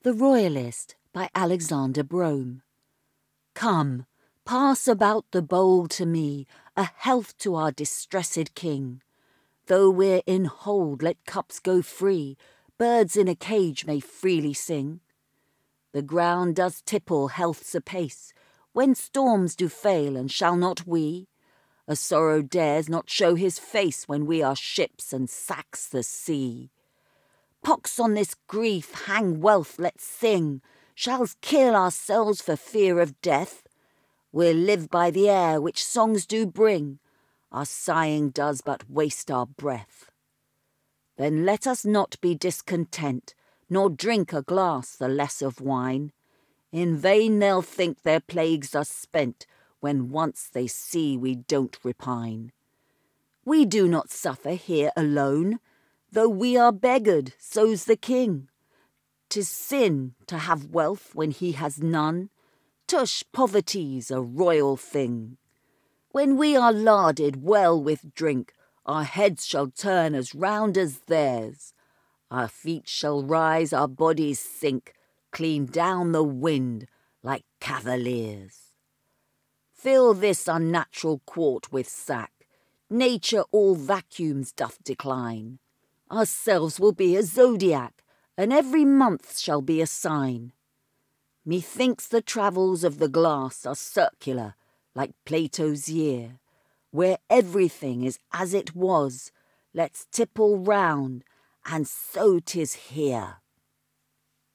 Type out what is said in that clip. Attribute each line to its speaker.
Speaker 1: The Royalist by Alexander Brome. Come, pass about the bowl to me, a health to our distressed king. Though we're in hold, let cups go free, birds in a cage may freely sing. The ground does tipple healths apace, when storms do fail, and shall not we? A sorrow dares not show his face when we are ships and sacks the sea. Pox on this grief, hang wealth, let's sing. Shall's kill ourselves for fear of death? We'll live by the air which songs do bring. Our sighing does but waste our breath. Then let us not be discontent, nor drink a glass the less of wine. In vain they'll think their plagues are spent, when once they see we don't repine. We do not suffer here alone. Though we are beggared, so's the king. 'Tis sin to have wealth when he has none. Tush, poverty's a royal thing. When we are larded well with drink, our heads shall turn as round as theirs. Our feet shall rise, our bodies sink, clean down the wind like cavaliers. Fill this unnatural quart with sack. Nature all vacuums doth decline. Ourselves will be a zodiac, and every month shall be a sign. Methinks the travels of the glass are circular, like Plato's year. Where everything is as it was, let's tipple round, and so 'tis here.